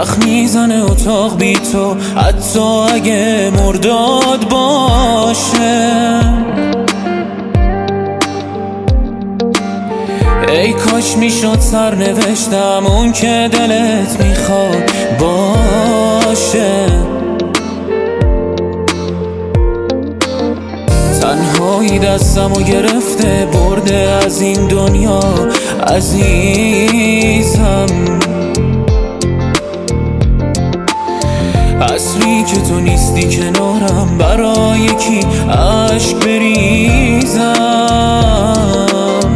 یخ میزنه اتاق بی تو، حتی اگه مرداد باشه. ای کاش میشد سرنوشتم اون که دلت میخواد باشه. تنهایی دستمو گرفته برده از این دنیا عزیزم. عصری که تو نیستی کنارم برای کی عشق بریزم.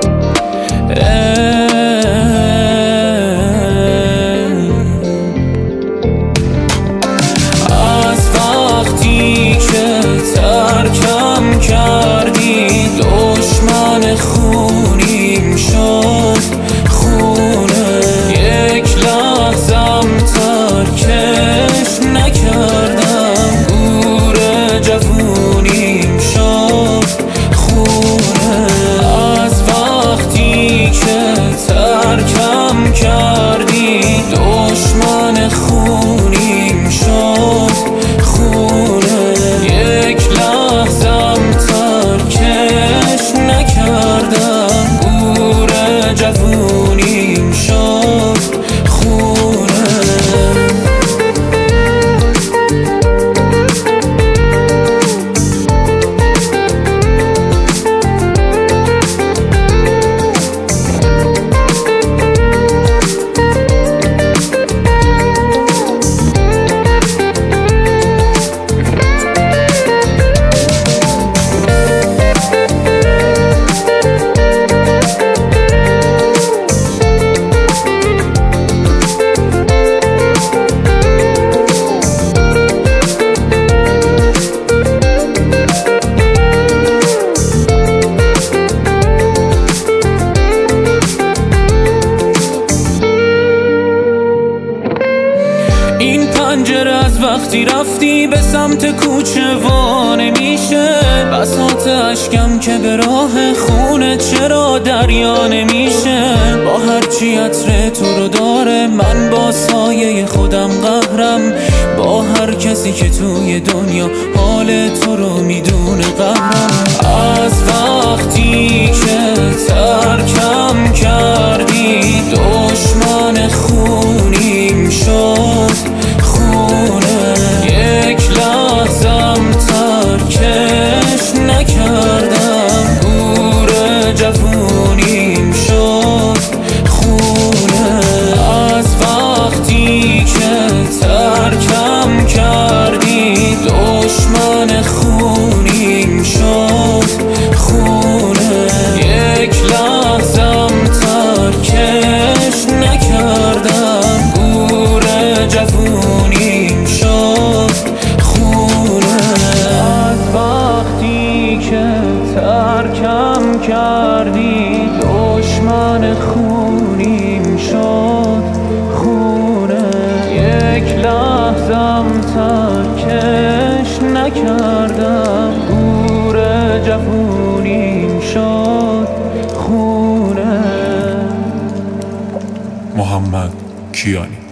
از وقتی که ترکم کردی دشمن خونیم شد خونه. یک لحظم ترکش نکردم گور جوونیم شد خونه. از وقتی که ترکم کردی دشمن خونیم شد خونه. یک لحظم ترکش نکردم گور جوونیم شد خونه. این پنجره از وقتی رفتی به سمت کوچه وا نمیشه. بساط اشکم که به راه خونه چرا دریا نمیشه. با هرچی عطر تو رو داره من با سایه خودم قهرم. با هر کسی که توی دنیا حال تو رو میدونه قهرم. از وقتی که ترکم کردی دشمن خونیم شد خونه. یک لحظم ترکش نکردم گور جوونیم شد خونه. از وقتی که ترکم کردی دشمن خونیم شد خونه. یک لحظم ترکش نکردم گور جوونیم شد خونه. از وقتی که ترکم کردی دشمن خونیم شد خونه. یک لحظم ترکش نکردم گور جوونیم شد خونه. محمد کیانی.